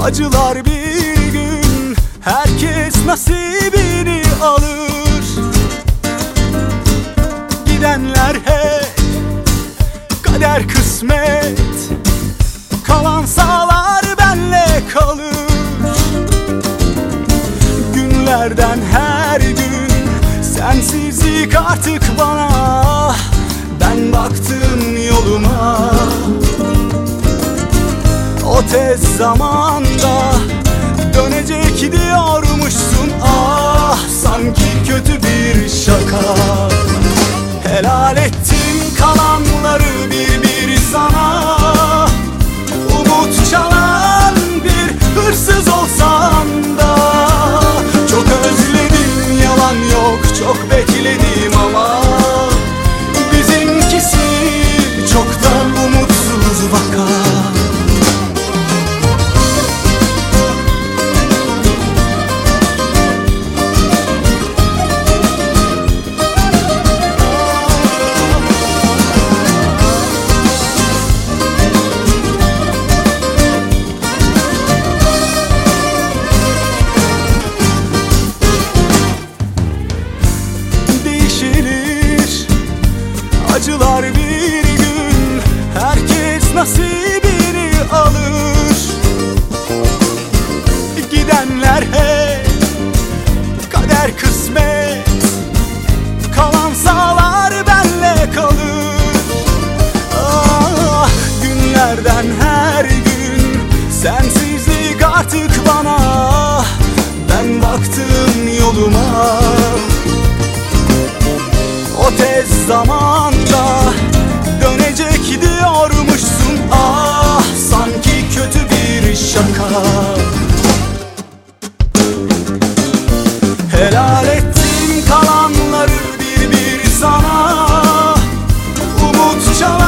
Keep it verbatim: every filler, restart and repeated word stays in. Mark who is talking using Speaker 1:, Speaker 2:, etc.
Speaker 1: Acılar bir gün herkes nasibini alır. Gidenler hep kader kısmet, kalan sağlar benle kalır. Günlerden her gün sensizlik artık bana, ben baktım yoluma. O tez zamanda dönecek diyormuşsun, ah sanki kötü bir şaka. Helal ettim kalanları bir bir sana, umut çalan bir hırsız olsan da. Çok özledim, yalan yok, çok bekledim ama bizimkisi çoktan umutsuz vaka. Acılar bir gün herkes nasibini alır. Gidenler hep kader kısmet, kalan sağlar benle kalır. Ah, günlerden her gün sensizlik artık bana, ben baktım yoluma. O tez zamanda dönecek diyormuşsun, ah sanki kötü bir şaka. Helal ettim kalanları bir bir sana, umut çalan